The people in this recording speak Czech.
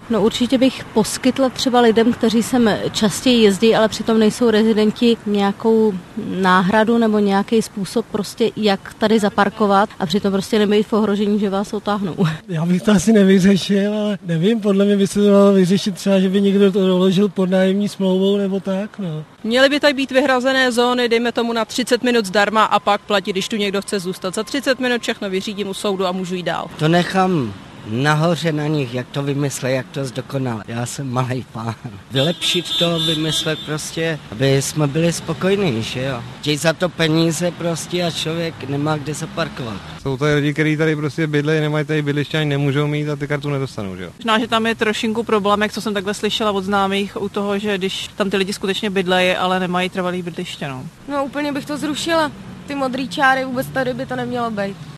No určitě bych poskytla třeba lidem, kteří sem častěji jezdí, ale přitom nejsou rezidenti, nějakou náhradu nebo nějaký způsob prostě, jak tady zaparkovat a přitom prostě nebejt v ohrožení, že vás otáhnou. Já bych to asi nevyřešil, ale nevím, podle mě by se to dalo vyřešit třeba, že by někdo to doložil pod nájemní smlouvou nebo tak, no. Měly by tady být vyhrazené zóny, dejme tomu na 30 minut zdarma a pak platí, když tu někdo chce zůstat. Za 30 minut všechno vyřídím u soudu a můžu jít dál. To nechám nahoře na nich, jak to vymyslet, jak to zdokonalit. Já jsem malej pán. Vylepšit to, vymyslet prostě, aby jsme byli spokojní, že jo. Chtějí za to peníze prostě a člověk nemá kde zaparkovat. Jsou tady lidi, kteří tady prostě bydlejí, nemají tady bydliště, ani nemůžou mít a ty kartu nedostanou, že jo. Možná, že tam je trošinku problémek, co jsem takhle slyšela od známých u toho, že když tam ty lidi skutečně bydlejí, ale nemají trvalý bydliště, no. No úplně bych to zrušila. Ty modrý čáry, vůbec tady by to nemělo být.